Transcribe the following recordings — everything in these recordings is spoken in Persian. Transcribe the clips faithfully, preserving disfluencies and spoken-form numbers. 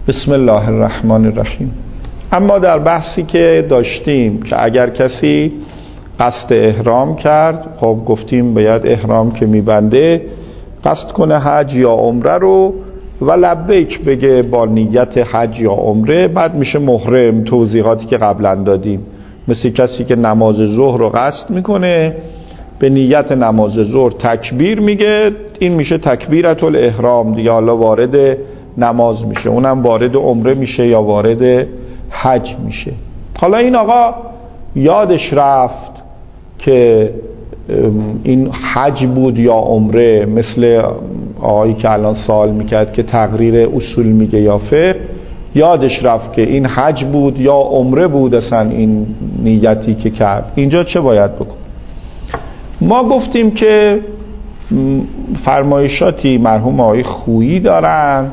بسم الله الرحمن الرحیم. اما در بحثی که داشتیم که اگر کسی قصد احرام کرد، خب گفتیم باید احرام که میبنده قصد کنه حج یا عمره رو و لبیک بگه با نیت حج یا عمره، بعد میشه محرم. توضیحاتی که قبلا دادیم، مثل کسی که نماز ظهر رو قصد میکنه به نیت نماز ظهر تکبیر میگه، این میشه تکبیرت الاحرام دیگه، حالا وارد نماز میشه، اونم وارد عمره میشه یا وارد حج میشه. حالا این آقا یادش رفت که این حج بود یا عمره، مثل آقایی که الان سوال میکرد که تقریر اصول میگه یا فقه، یادش رفت که این حج بود یا عمره بود اصلا این نیتی که کرد. اینجا چه باید بکن؟ ما گفتیم که فرمایشاتی مرحوم آقای خویی دارن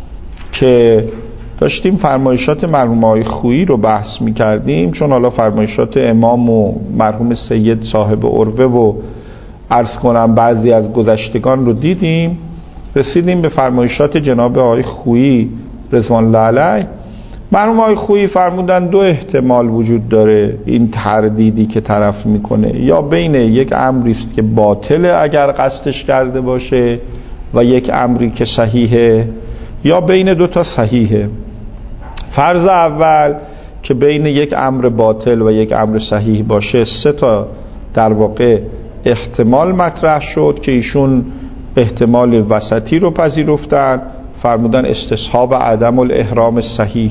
که داشتیم فرمایشات مرحوم آقای خویی رو بحث میکردیم، چون حالا فرمایشات امام و مرحوم سید صاحب عروه و عرض کنم بعضی از گذشتگان رو دیدیم، رسیدیم به فرمایشات جناب آقای خویی رضوان الله علیه. مرحوم آقای خویی فرمودن دو احتمال وجود داره این تردیدی که طرف میکنه، یا بین یک امری است که باطله اگر قصدش کرده باشه و یک امری که صحیحه، یا بین دو تا صحیحه. فرض اول که بین یک امر باطل و یک امر صحیح باشه، سه تا در واقع احتمال مطرح شد که ایشون احتمال وسطی رو پذیرفتن، فرمودن استصحاب عدم الاحرام صحیح.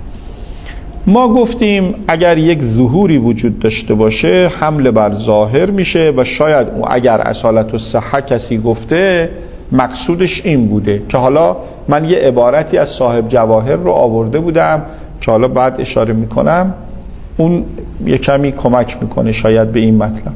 ما گفتیم اگر یک ظهوری وجود داشته باشه حمله بر ظاهر میشه و شاید اگر اصالت الصحه کسی گفته مقصودش این بوده که حالا من یه عبارتی از صاحب جواهر رو آورده بودم که حالا بعد اشاره میکنم، اون یه کمی کمک میکنه شاید به این مطلب.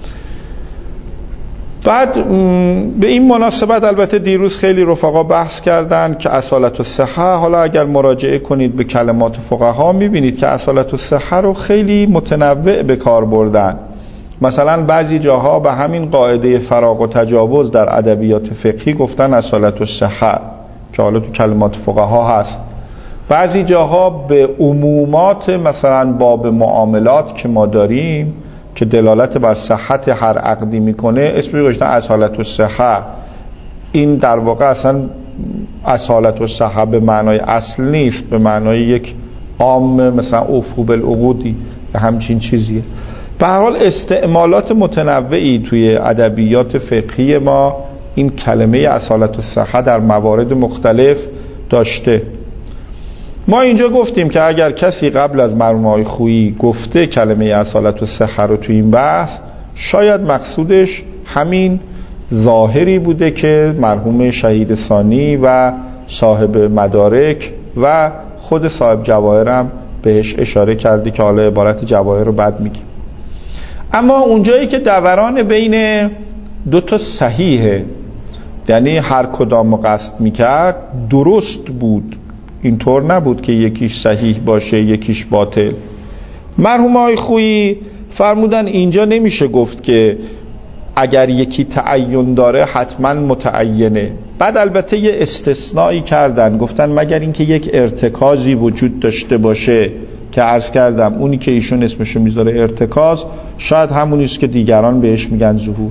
بعد به این مناسبت البته دیروز خیلی رفقا بحث کردن که اصالت الصحه، حالا اگر مراجعه کنید به کلمات فقها میبینید که اصالت الصحه رو خیلی متنوع به کار بردن. مثلا بعضی جاها به همین قاعده فراغ و تجاوز در ادبیات فقهی گفتن اصالت الصحه که حالا تو کلمات فقها هست. بعضی جاها به عمومات مثلا باب معاملات که ما داریم که دلالت بر صحت هر عقدی میکنه اسمش گذاشتن اصالت الصحه. این در واقع اصلا اصالت الصحه به معنای اصل نیست، به معنای یک عام مثلا اوفو بالعقودی یا همچین چیزیه. به هر حال استعمالات متنوعی توی ادبیات فقهی ما این کلمه اصالت الصحه در موارد مختلف داشته. ما اینجا گفتیم که اگر کسی قبل از مرحوم آقای خویی گفته کلمه اصالت الصحه رو توی این بحث، شاید مقصودش همین ظاهری بوده که مرحوم شهید ثانی و صاحب مدارک و خود صاحب جواهرم بهش اشاره کرده که حالا عبارت جواهر رو بعد میگیم. اما اونجایی که دوران بین دو تا صحیحه، یعنی هر کدام قصد میکرد درست بود، اینطور نبود که یکیش صحیح باشه یکیش باطل. مرحوم آقای خویی فرمودن اینجا نمیشه گفت که اگر یکی تعین داره حتما متعینه. بعد البته یه استثنایی کردن، گفتن مگر اینکه یک ارتکازی وجود داشته باشه که عرض کردم اونی که ایشون اسمشو میذاره ارتکاز شاید همونیست که دیگران بهش میگن ظهور.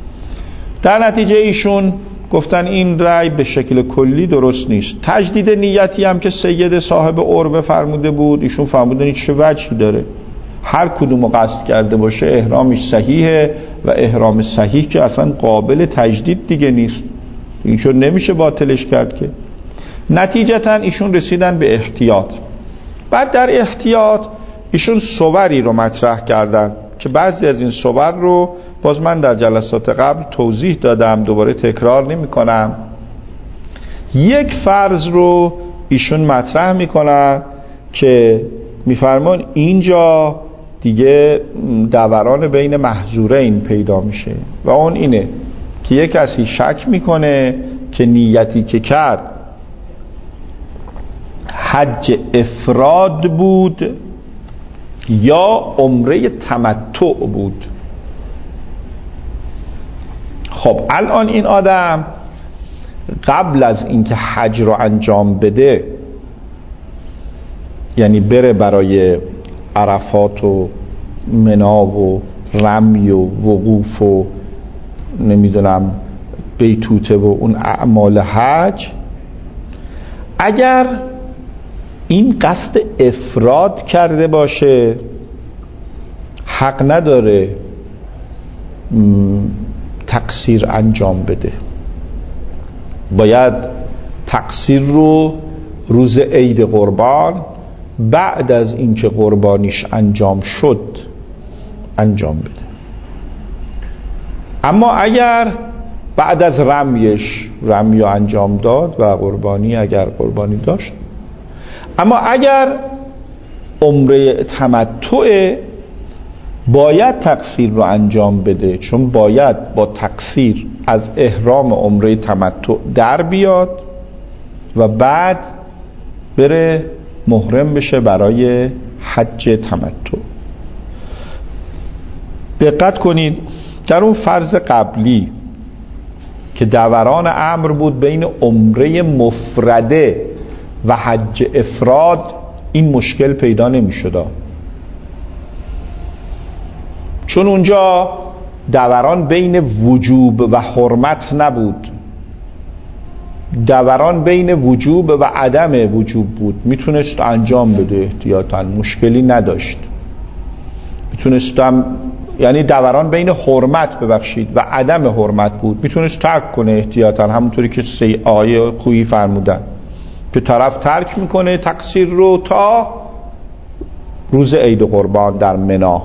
در نتیجه ایشون گفتن این رأی به شکل کلی درست نیست. تجدید نیتی هم که سید صاحب عروه فرموده بود، ایشون فرمودن چه وجهی داره، هر کدومو قصد کرده باشه احرامش صحیحه و احرام صحیح که اصلا قابل تجدید دیگه نیست، این چون نمیشه باطلش کرد که. نتیجتا ایشون رسیدن به احتیاط. بعد در احتیاط ایشون صوری رو مطرح کردن که بعضی از این صور رو باز من در جلسات قبل توضیح دادم، دوباره تکرار نمی کنم. یک فرض رو ایشون مطرح میکنن که میفرمان اینجا دیگه دوران بین محظورین پیدا میشه و اون اینه که یک کسی شک میکنه که نیتی که کرد حج افراد بود یا عمره تمتع بود. خب الان این آدم قبل از اینکه حج رو انجام بده یعنی بره برای عرفات و منا و رمی و وقوف و نمیدونم بیتوته و اون اعمال حج، اگر این قصد افراد کرده باشه حق نداره تقصیر انجام بده. باید تقصیر رو روز عید قربان بعد از اینکه قربانیش انجام شد انجام بده. اما اگر بعد از رمیش رمی رو انجام داد و قربانی اگر قربانی داشت، اما اگر عمره تمتع باید تقصیر رو انجام بده، چون باید با تقصیر از احرام عمره تمتع در بیاد و بعد بره محرم بشه برای حج تمتع. دقت کنید در اون فرض قبلی که دوران امر بود بین عمره مفرده و حج افراد، این مشکل پیدا نمی شد، چون اونجا دوران بین وجوب و حرمت نبود، دوران بین وجوب و عدم وجوب بود. میتونست انجام بده احتیاطاً، مشکلی نداشت. میتونستم، یعنی دوران بین حرمت ببخشید و عدم حرمت بود، میتونست ترک کنه احتیاطاً، همونطوری که سی آیه خویی فرمودن که طرف ترک میکنه تقصیر رو تا روز عید قربان در منا،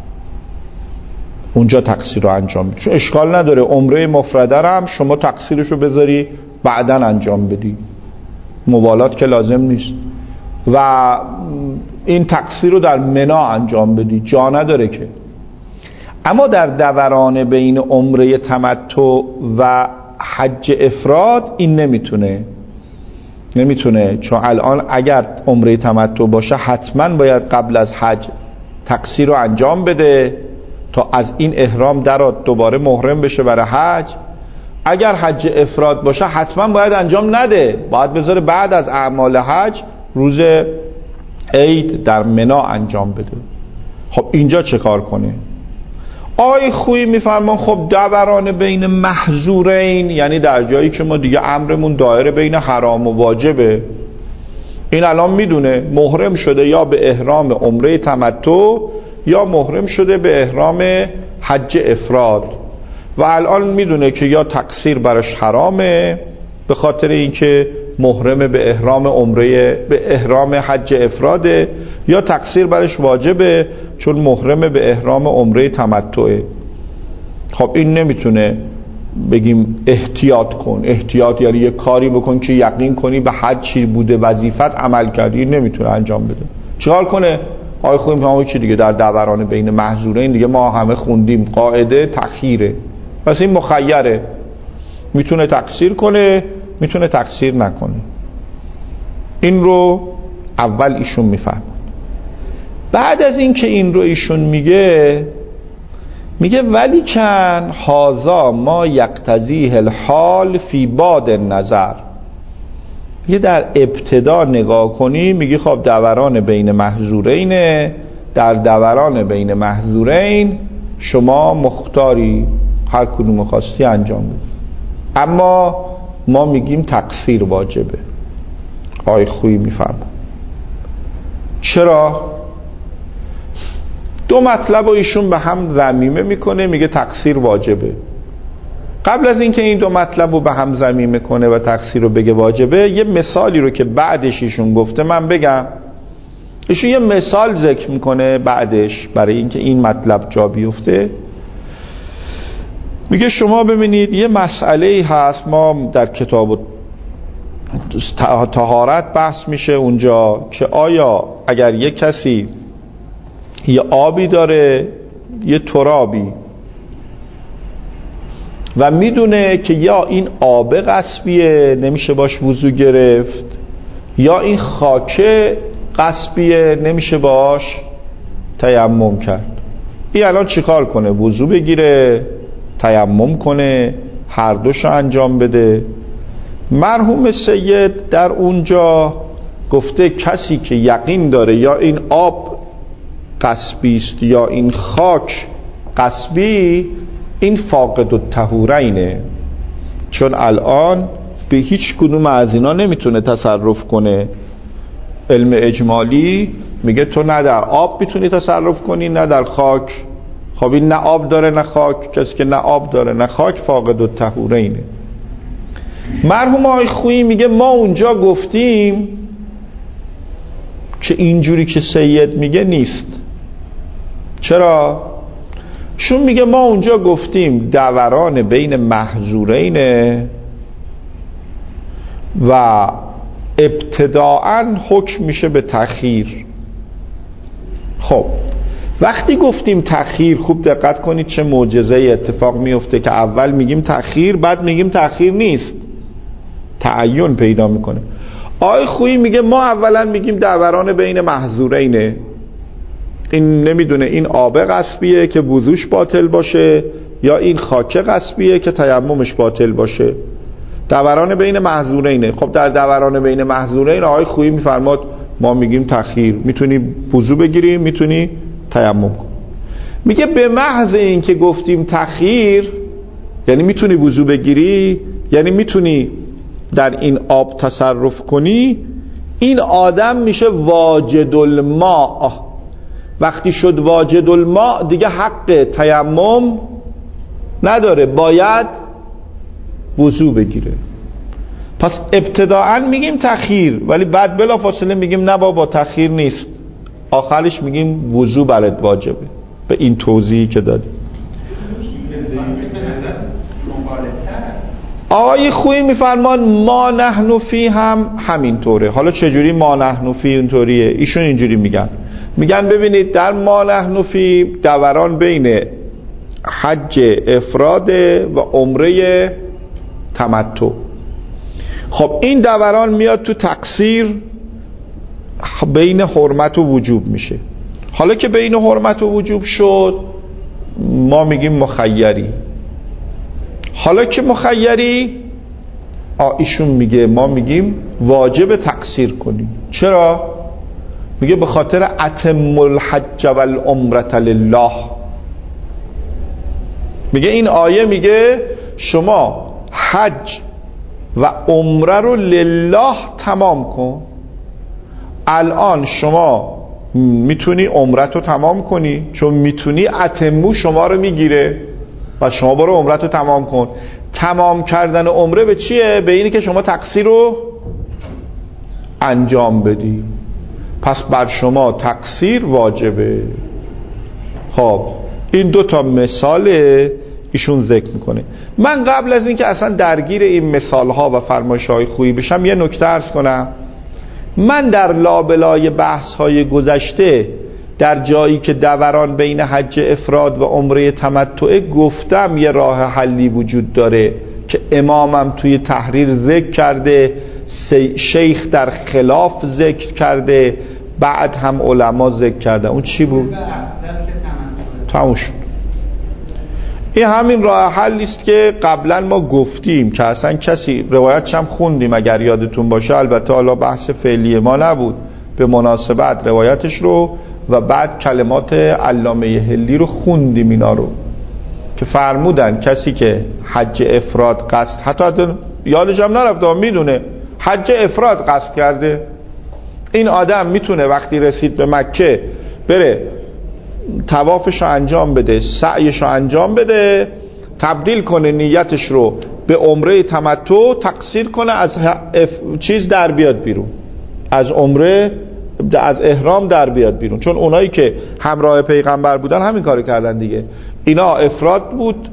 اونجا تقصیر رو انجام بده. چون اشکال نداره عمره مفرده رو هم شما تقصیرشو بذاری بعداً انجام بدی، مبالات که لازم نیست، و این تقصیر رو در منا انجام بدی، جا نداره که. اما در دوران بین عمره تمتع و حج افراد این نمیتونه نمیتونه چون الان اگر عمره تمتع باشه حتما باید قبل از حج تقصیر رو انجام بده تا از این احرام درات دوباره محرم بشه برای حج. اگر حج افراد باشه حتما باید انجام نده، باید بذاره بعد از اعمال حج روز عید در منا انجام بده. خب اینجا چه کار کنه؟ آی خویی میفرمان خب دوران بین محظورین، یعنی در جایی که ما دیگه امرمون دایره بین حرام و واجبه، این الان میدونه محرم شده یا به احرام عمره تمتع یا محرم شده به احرام حج افراد، و الان میدونه که یا تقصیر براش حرامه به خاطر اینکه محرم به احرام عمره به احرام حج افراده، یا تقصیر براش واجبه چون محرم به احرام عمره تمتعه. خب این نمیتونه بگیم احتیاط کن، احتیاط یعنی یه کاری بکن که یقین کنی به حج چی بوده وظیفت عمل کردی، نمیتونه انجام بده. چیکار کنه؟ آی خودم همون چی دیگه در دوران بین محظورین دیگه ما همه خوندیم قاعده تخییره، پس این مخیره، میتونه تقصیر کنه میتونه تقصیر نکنه. این رو اول ایشون میفهمه. بعد از این که این رو ایشون میگه میگه ولی کن هازا ما یقتضیه الحال فی باد نظر. یه در ابتدا نگاه کنی میگی خب دوران بین محظورینه، در دوران بین محظورین شما مختاری هر کدوم خواستی انجام بده، اما ما میگیم تقصیر واجبه. آی خویی میفهم چرا؟ دو مطلب و ایشون به هم ضمیمه میکنه، میگه تقصیر واجبه. قبل از اینکه این دو مطلب رو به هم ضمیمه کنه و تقصیر رو بگه واجبه، یه مثالی رو که بعدش ایشون گفته من بگم. ایشون یه مثال ذکر میکنه بعدش برای اینکه این مطلب جا بیفته. میگه شما ببینید یه مسئله هست، ما در کتاب طهارت بحث میشه اونجا که آیا اگر یه کسی یه آبی داره یه ترابی و میدونه که یا این آب غصبیه نمیشه باش وضو گرفت، یا این خاکه غصبیه نمیشه باش تیمم کرد، این الان چیکار کنه؟ وضو بگیره، تیمم کنه، هر دوشو انجام بده؟ مرحوم سید در اونجا گفته کسی که یقین داره یا این آب غصبی است یا این خاک غصبی، این فاقد الطهورینه، چون الان به هیچ کدوم از اینا نمیتونه تصرف کنه. علم اجمالی میگه تو نه در آب میتونی تصرف کنی نه در خاک. خب این نه آب داره نه خاک، کسی که نه آب داره نه خاک فاقد الطهورینه. مرحوم آقای خویی میگه ما اونجا گفتیم که اینجوری که سید میگه نیست. چرا؟ شون میگه ما اونجا گفتیم دوران بین محظورینه و ابتداعاً حکم میشه به تأخیر. خب وقتی گفتیم تأخیر، خوب دقت کنید چه معجزه اتفاق میفته که اول میگیم تأخیر، بعد میگیم تأخیر نیست، تعین پیدا میکنه. آقای خویی میگه ما اولا میگیم دوران بین محظورینه، این نمیدونه این آب غصبیه که وضوش باطل باشه یا این خاک غصبیه که تیممش باطل باشه. دوران بین محظورینه. خب در دوران بین محظورین آقای خویی میفرماد ما میگیم تأخیر، میتونی وضو بگیری میتونی تیمم کن. میگه به محض این که گفتیم تأخیر یعنی میتونی وضو بگیری، یعنی میتونی در این آب تصرف کنی، این آدم میشه واجد الماء. وقتی شد واجد الماء دیگه حق تیمم نداره، باید وضو بگیره. پس ابتداعا میگیم تأخیر، ولی بعد بلا فاصله میگیم نه بابا تأخیر نیست، آخرش میگیم وضو برات واجبه. به این توضیحی که دادیم آقای خویی میفرمان ما نحن فی هم همینطوره. حالا چجوری ما نحن فی اینطوریه؟ ایشون اینجوری میگن، میگن ببینید در ما نحن فی دوران بین حج افراد و عمره تمتع. خب این دوران میاد تو تقصیر بین حرمت و وجوب میشه. حالا که بین حرمت و وجوب شد ما میگیم مخیری. حالا که مخیری ایشون میگه ما میگیم واجب تقصیر کنیم. چرا؟ میگه به خاطر اتم الحج والعمرة لله. میگه این آیه میگه شما حج و عمره رو لله تمام کن. الان شما میتونی عمرت رو تمام کنی، چون میتونی اتمو شما رو میگیره و شما برو عمرت رو تمام کن. تمام کردن عمره به چیه؟ به اینی که شما تقصیر رو انجام بدی، پس بر شما تقصیر واجبه. خب این دو تا مثال ایشون ذکر میکنه. من قبل از اینکه اصلا درگیر این مثال ها و فرمایش های خویی بشم یه نکته عرض کنم. من در لابلای بحث های گذشته در جایی که دوران بین حج افراد و عمره تمتع گفتم یه راه حلی وجود داره که امامم توی تحریر ذکر کرده، شیخ در خلاف ذکر کرده، بعد هم علما ذکر کرده. اون چی بود؟ تموم شد. این همین راه حلی است که قبلا ما گفتیم که اصلا کسی روایت چم خوندیم اگر یادتون باشه، البته حالا بحث فعلی ما نبود، به مناسبت روایتش رو و بعد کلمات علامه حلی رو خوندیم اینا رو که فرمودن کسی که حج افراد قصد، حتی, حتی یادش هم نرفته میدونه حج افراد قصد کرده، این آدم میتونه وقتی رسید به مکه بره طوافش رو انجام بده، سعیش رو انجام بده، تبدیل کنه نیتش رو به عمره تمتع، تقصیر کنه، از چیز در بیاد بیرون، از عمره از احرام در بیاد بیرون. چون اونایی که همراه پیغمبر بودن همین کارو کردن دیگه. اینا افراد بود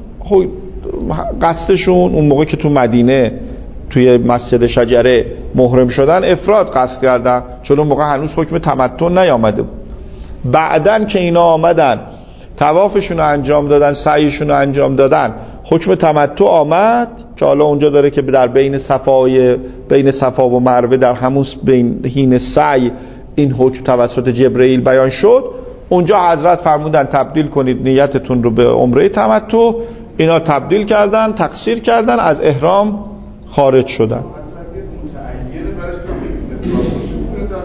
قصدشون، اون موقع که تو مدینه توی مسجد شجره محرم شدن افراد قصد کردن، چون اون موقع هنوز حکم تمتع نیامده بود. بعدن که اینا آمدن طوافشون رو انجام دادن، سعیشون رو انجام دادن، حکم تمتع آمد که حالا اونجا داره که در بین صفای بین صفا و مروه در همون بین حین سعی این حکم توسط جبرئیل بیان شد. اونجا حضرت فرمودن تبدیل کنید نیتتون رو به عمره تمتع. اینا تبدیل کردن، تقصیر کردن، از احرام خارج شدن.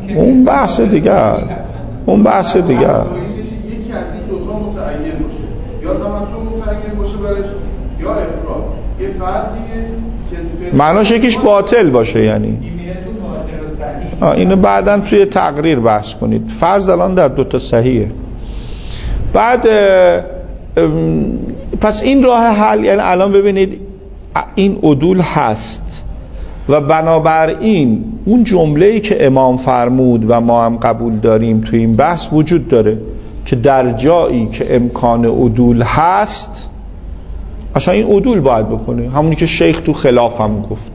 اون بحث دیگه اون بحث دیگه یکی از این دو تا متعین باشه، یا تمتع متعین باشه برش، یا افراد. یه فردیه که معناش یکیش باطل باشه، یعنی آه اینو بعداً توی تقریر بحث کنید. فرض الان در دو تا صحیحه. بعد پس این راه حل، یعنی الان ببینید این عدول هست و بنابراین اون جمله‌ای که امام فرمود و ما هم قبول داریم توی این بحث وجود داره که در جایی که امکان عدول هست اصلا این عدول باید بکنه، همونی که شیخ تو خلاف هم گفت.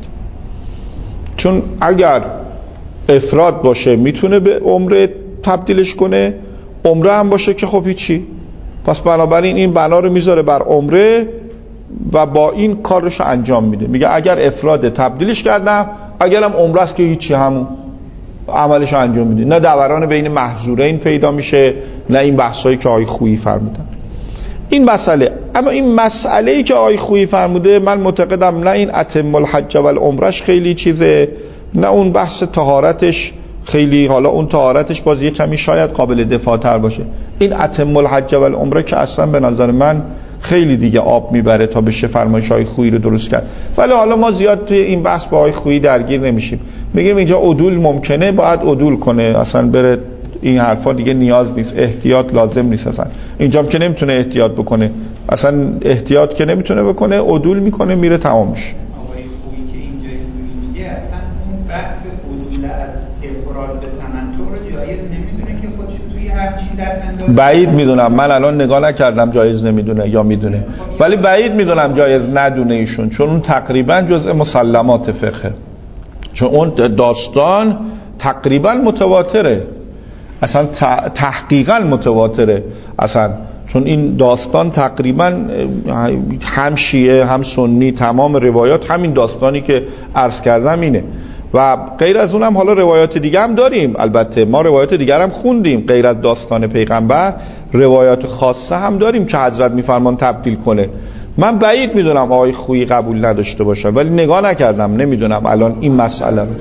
چون اگر افراد باشه میتونه به عمره تبدیلش کنه، عمره هم باشه که خب هیچی، پس بنابراین این بنا رو میذاره بر عمره و با این کارش انجام میده. میگه اگر افراد تبدیلش کردم، اگرم عمره است که هیچی، همون عملش انجام میده. نه دوران بین محظورین پیدا میشه، نه این بحثایی که آقای خویی فرمودن. این مسئله. اما این مسئله‌ای که آقای خویی فرموده، من معتقدم نه این اتم الحج و العمرش خیلی چیزه، نه اون بحث طهارتش خیلی، حالا اون طهارتش باز یه کمی شاید قابل دفاع تر باشه. این اتم الحج و العمره که اصلا به نظر من خیلی دیگه آب میبره تا بشه فرمایش های خویی رو درست کرد. ولی حالا ما زیاد توی این بحث با آقای خویی درگیر نمیشیم. میگیم اینجا عدول ممکنه، باید عدول کنه، اصلا بره این حرفا دیگه نیاز نیست، احتیاط لازم نیست. اصلا اینجا که نمیتونه احتیاط بکنه، اصلا احتیاط که نمیتونه بکنه، عدول میکنه میره تمامش. آقای خویی که اینجا میگه اصلا اون بحث عدول از افراد به تمتع رو جایز نمیدونه که خودش توی هر چی دست اندازه. بعید میدونم، من الان نگاه نکردم جایز نمیدونه یا میدونه، ولی بعید میدونم جایز ندونه ایشون، چون اون تقریبا جزء مسلمات فقهه، چون اون داستان تقریبا متواتره، اصلا تحقیقا متواتره اصلا، چون این داستان تقریبا هم شیعه هم سنی تمام روایات همین داستانی که عرض کردم اینه. و غیر از اونم حالا روایات دیگه هم داریم، البته ما روایات دیگر هم خوندیم غیر از داستان پیغمبر، روایات خاصه هم داریم که حضرت میفرمان تبدیل کنه. من بعید میدونم آقای خویی قبول نداشته باشه، ولی نگاه نکردم، نمیدونم الان این مسئله رو.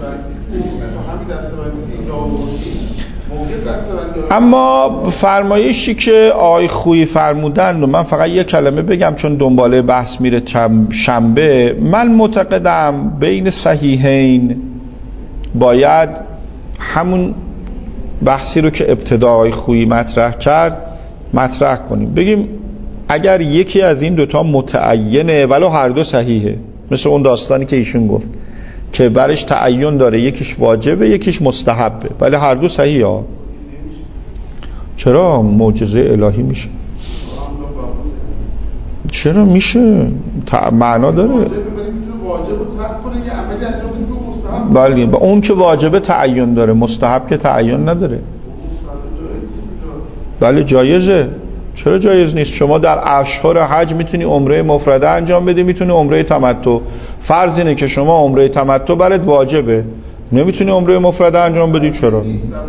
اما فرمایشی که آقای خویی فرمودن و من فقط یک کلمه بگم چون دنباله بحث میره شنبه، من معتقدم بین صحیحین باید همون بحثی رو که ابتدا آقای خویی مطرح کرد مطرح کنیم، بگیم اگر یکی از این دوتا متعینه ولو هر دو صحیحه، مثل اون داستانی که ایشون گفت که برش تعین داره، یکیش واجبه یکیش مستحبه، ولی هر دو صحیحه ها. چرا؟ معجزه الهی میشه. چرا میشه؟ معنا داره. بله، با اون که واجبه تعین داره، مستحب که تعین نداره. بله جایزه. چرا جایز نیست؟ شما در اشهر حج میتونی عمره مفرده انجام بدی، میتونی عمره تمتع. فرض اینه که شما عمره تمتع برات واجبه، نمیتونی عمره مفرده انجام بدی. چرا؟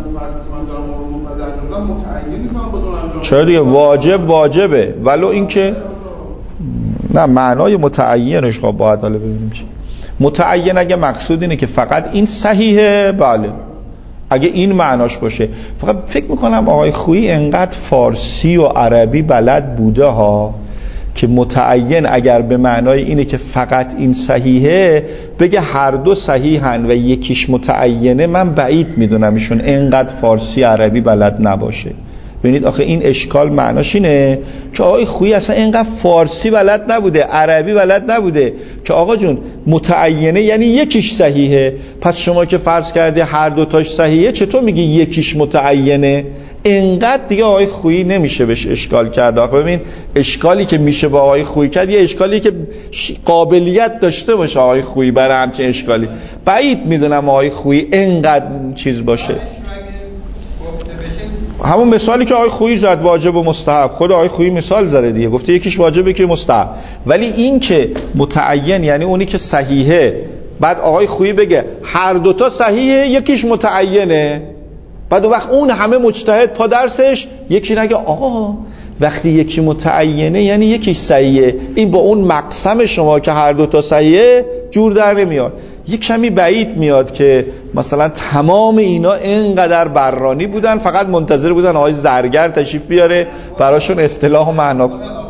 چرا دیگه؟ واجب واجبه، ولو اینکه نه معنای متعینش خب باید حالا ببینیم چی. متعین اگه مقصود اینه که فقط این صحیحه، بله اگه این معناش باشه. فقط فکر میکنم آقای خویی انقدر فارسی و عربی بلد بوده ها که متعین اگر به معنای اینه که فقط این صحیحه بگه هر دو صحیحن و یکیش متعینه، من بعید میدونم ایشون انقدر فارسی عربی بلد نباشه. ببینید آخه این اشکال معناش اینه که آقای خویی اصلا اینقدر فارسی بلد نبوده، عربی بلد نبوده که آقا جون متعینه یعنی یکیش صحیحه، پس شما که فرض کردی هر دوتاش صحیحه چطور میگی یکیش متعینه؟ اینقدر دیگه آقای خویی نمیشه بهش اشکال کرد. آخه ببین اشکالی که میشه با آقای خویی کرد یه اشکالی که قابلیت داشته باشه آقای خویی برای همچین اشکالی. بعید میدونم آقای خویی اینقدر چیز باشه. همون مثالی که آقای خویی زد واجب و مستحب، خود آقای خویی مثال زده دیگه، گفته یکیش واجبه که مستحب، ولی این که متعین یعنی اونی که صحیحه، بعد آقای خویی بگه هر دوتا صحیحه یکیش متعینه، بعد وقت اون همه مجتهد پا درسش یکی نگه آقا وقتی یکی متعینه یعنی یکیش صحیحه، این با اون مقسم شما که هر دوتا صحیحه جور در نمیاد. یک کمی بعید میاد که مثلا تمام اینا اینقدر برانی بودن، فقط منتظر بودن آقای زرگر تشریف بیاره براشون اصطلاح و معنا.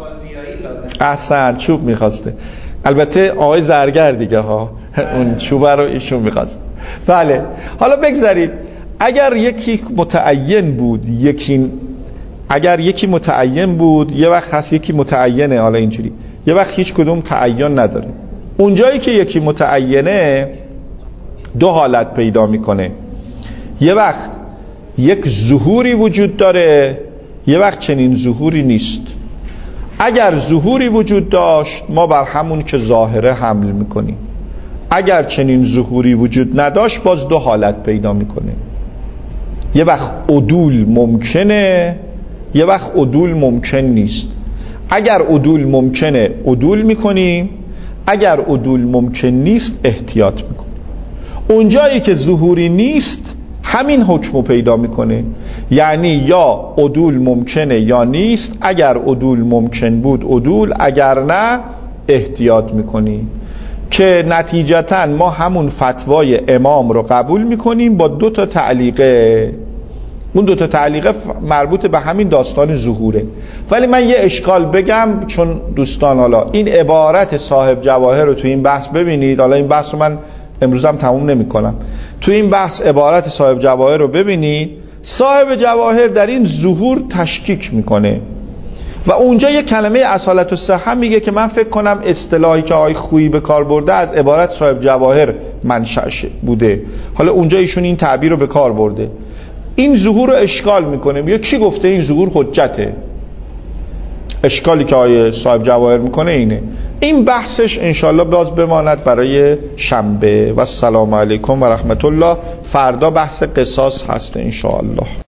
احسن، چوب میخواسته. البته آقای زرگر دیگه ها، اون چوب رو ایشون میخواست. بله، حالا بگذارید اگر یکی متعین بود، یکی اگر یکی متعین بود، یه وقت هست یکی متعینه، حالا اینجوری یه وقت هیچ کدوم تعین نداره. اونجایی که یکی متعینه دو حالت پیدا میکنه، یه وقت یک ظهوری وجود داره، یه وقت چنین ظهوری نیست. اگر ظهوری وجود داشت ما بر همون که ظاهره حمل میکنیم، اگر چنین ظهوری وجود نداشت باز دو حالت پیدا میکنه، یه وقت عدول ممکنه، یه وقت عدول ممکن نیست. اگر عدول ممکنه عدول میکنیم، اگر عدول ممکن نیست احتیاط میکنیم. اونجایی که ظهوری نیست همین حکمو پیدا میکنه، یعنی یا عدول ممکنه یا نیست. اگر عدول ممکن بود عدول، اگر نه احتیاط میکنیم، که نتیجتا ما همون فتوای امام رو قبول میکنیم با دو تا تعلیقه. اون دو تا تعلیقه مربوط به همین داستان ظهوره. ولی من یه اشکال بگم، چون دوستان حالا این عبارت صاحب جواهر رو تو این بحث ببینید، حالا این بحث رو من امروزم تموم نمی کنم، تو این بحث عبارت صاحب جواهر رو ببینید. صاحب جواهر در این ظهور تشکیک میکنه و اونجا یه کلمه اصالت الصحه میگه که من فکر کنم اصطلاحی که آقای خویی به کار برده از عبارت صاحب جواهر منشأش بوده. حالا اونجا ایشون این تعبیر رو به کار برده. این ظهور رو اشکال میکنه، میگه کی گفته این ظهور حجته؟ اشکالی که آقای صاحب جواهر میکنه اینه. این بحثش انشالله باز بماند برای شنبه. و السلام علیکم و رحمت الله. فردا بحث قصاص هست انشالله.